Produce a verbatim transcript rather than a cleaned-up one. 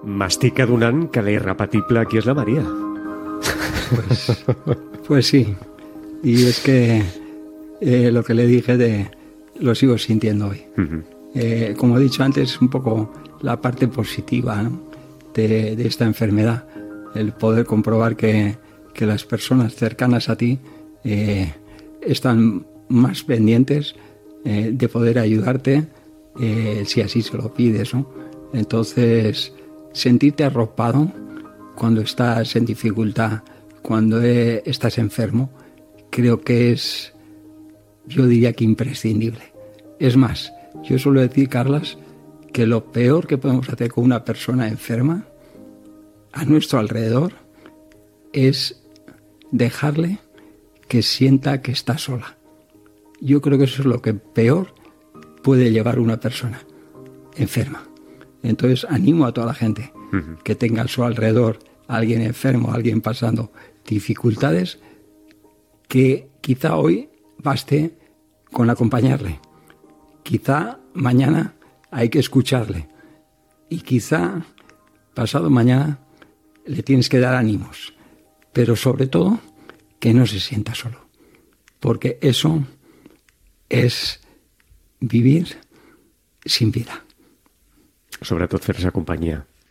Mastica donant que la irrepetible aquí és la María. Pues, pues sí. Y es que eh, lo que le dije de lo sigo sintiendo hoy. Uh-huh. Eh, como he dicho antes, es un poco la parte positiva, ¿no? de, de esta enfermedad. El poder comprobar que, que las personas cercanas a ti eh, están más pendientes eh, de poder ayudarte eh, si así se lo pides, ¿no? Entonces, sentirte arropado cuando estás en dificultad, cuando eh, estás enfermo, creo que es, yo diría que imprescindible. Es más, yo suelo decir, Carlas, que lo peor que podemos hacer con una persona enferma a nuestro alrededor es dejarle que sienta que está sola. Yo creo que eso es lo que peor puede llevar una persona enferma. Entonces animo a toda la gente uh-huh. que tenga a su alrededor a alguien enfermo, a alguien pasando dificultades, que quizá hoy baste con acompañarle. Quizá mañana hay que escucharle. Y quizá pasado mañana le tienes que dar ánimos. Pero sobre todo, que no se sienta solo. Porque eso es vivir sin vida. Sobretot fer-se companyia.